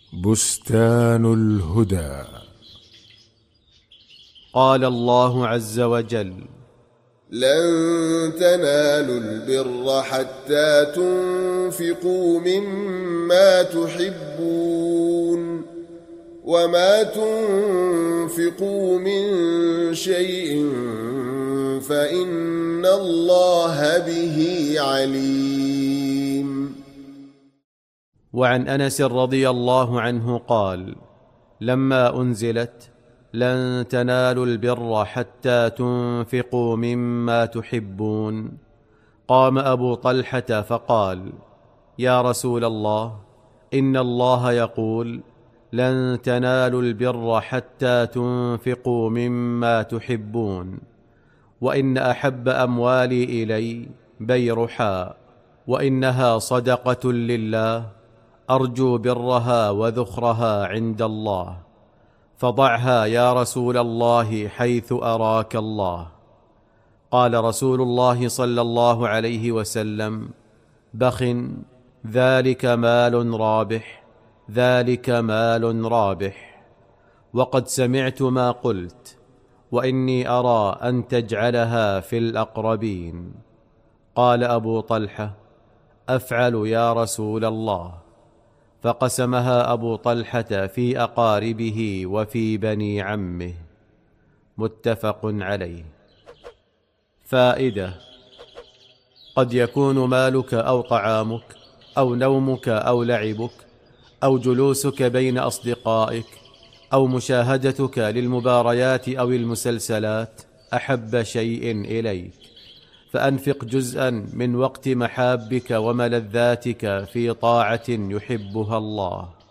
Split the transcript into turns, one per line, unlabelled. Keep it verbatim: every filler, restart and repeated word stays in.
بستان الهدى.
قال الله عز وجل:
لن تنالوا البر حتى تنفقوا مما تحبون وما تنفقوا من شيء فإن الله به عليم.
وعن أنس رضي الله عنه قال: لما أنزلت لن تنالوا البر حتى تنفقوا مما تحبون، قام أبو طلحة فقال: يا رسول الله، إن الله يقول: لن تنالوا البر حتى تنفقوا مما تحبون، وإن أحب أموالي إلي بيرحاء، وإنها صدقة لله، أرجو برها وذخرها عند الله، فضعها يا رسول الله حيث أراك الله. قال رسول الله صلى الله عليه وسلم: بخ، ذلك مال رابح، ذلك مال رابح. وقد سمعت ما قلت، وإني أرى أن تجعلها في الأقربين. قال أبو طلحة: أفعل يا رسول الله. فقسمها أبو طلحة في أقاربه وفي بني عمه. متفق عليه. فائدة: قد يكون مالك أو طعامك أو نومك أو لعبك أو جلوسك بين أصدقائك أو مشاهدتك للمباريات أو المسلسلات أحب شيء إليك، فأنفق جزءا من وقت محابك وملذاتك في طاعة يحبها الله.